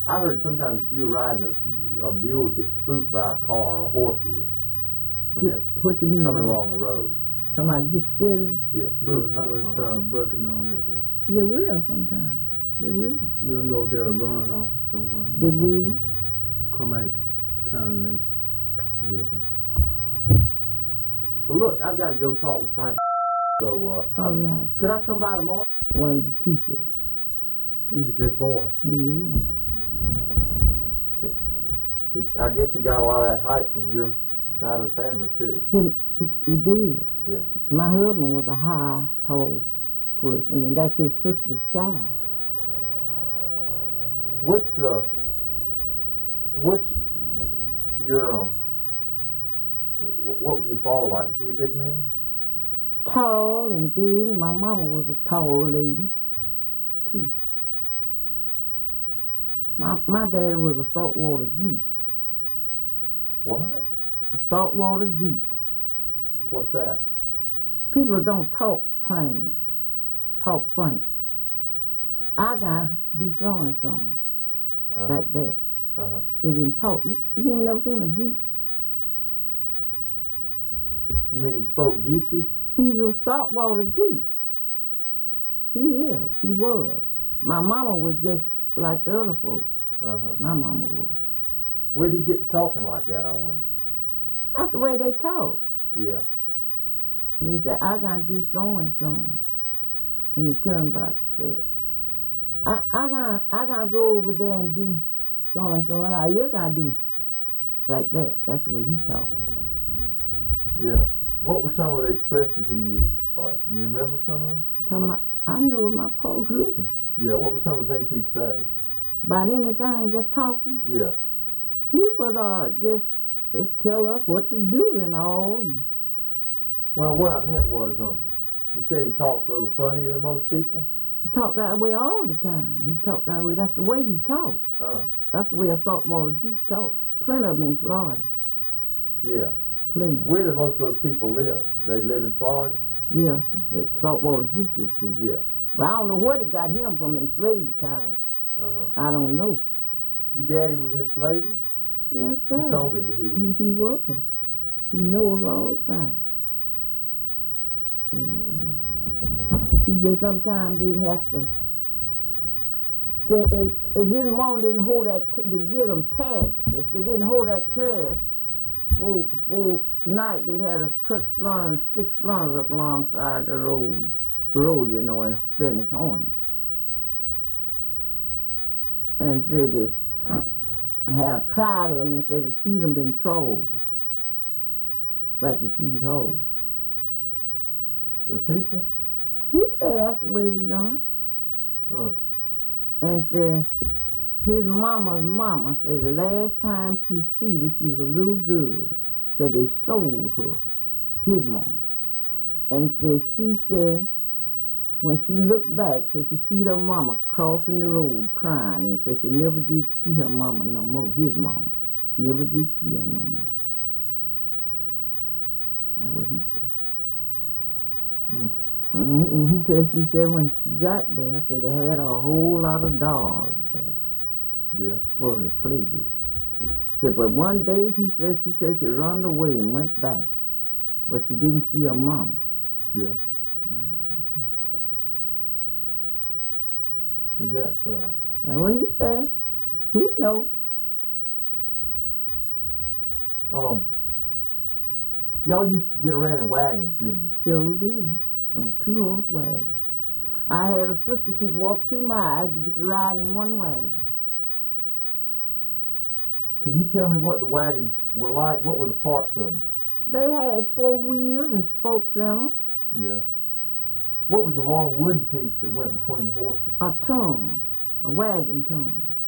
I heard sometimes if you were riding a mule would get spooked by a car or a horse would. When they're What you mean? coming along the road. Talking about get scared? Yeah, spooked. They'll start bucking on like that. They will sometimes. They will. They'll know they'll run off somewhere. They will. Come out kind of late. Yeah. Well, look, I've got to go talk with Frank. So, All right. could I come by tomorrow? One of the teachers. He's a good boy. He is. I guess he got a lot of that height from your side of the family, too. He did. Yeah. My husband was a high, tall person, and that's his sister's child. What's your, what was your father like? Was he a big man? Tall and big. My mama was a tall lady, too. My dad was a saltwater geek. What? A saltwater geek. What's that? People don't talk plain, talk funny. I gotta do so and so, like that. They didn't talk. You ain't never seen a geek? You mean he spoke Geechee? He's a saltwater geek. He is. He was. My mama was just like the other folks. My mama was. Where did he get to talking like that, I wonder? That's the way they talk. Yeah. And they said, I gotta do so and so. And he turned back and said, I gotta go over there and do so and so, and you gotta do like that. That's the way he talked. Yeah. What were some of the expressions he used? Like, you remember some of them? I know my Paul Gruber. Yeah. What were some of the things he'd say? About anything, just talking. Yeah. He would just tell us what to do and all. And well, what I meant was, you said he talks a little funnier than most people? he talked that way all the time. He talked that way. That's the way he talked. That's the way a saltwater geek talk. Plenty of them in Florida. Yeah. Plenty of them. Where do most of those people live? They live in Florida? Yes, it's saltwater geek, you see. Yeah. But I don't know where he got him from in slavery time. I don't know. Your daddy was in slavery? Yes, sir. You told me that he was. He was. He knows all about it. So, he said sometimes they'd have to, if his mom didn't hold that, they give them tasks. If they didn't hold that task, for night they'd have to cut splinters, stick splinters up alongside the road, you know, and finish on it. And said they had a crowd of them and said to feed them in troughs, like you feed hogs. The people? He said that's the way they done it. And said his mama's mama said the last time she see her, she was a little girl. Said they sold her, his mama. And she said when she looked back, so she see her mama crossing the road crying, and said she never did see her mama no more, his mama. Never did see her no more. That's what he said. And she said when she got there, said they had a whole lot of dogs there. Yeah. For the play with. Said, but one day she said she run away and went back, but she didn't see her mama. Yeah. Is that so? That's what he said. He know. Y'all used to get around in wagons, didn't you? Sure did. On a 2-horse wagon. I had a sister, she'd walk 2 miles to get to ride in one wagon. Can you tell me what the wagons were like? What were the parts of them? They had 4 wheels and spokes in them. Yeah. What was the long wooden piece that went between the horses? A tongue. A wagon tongue.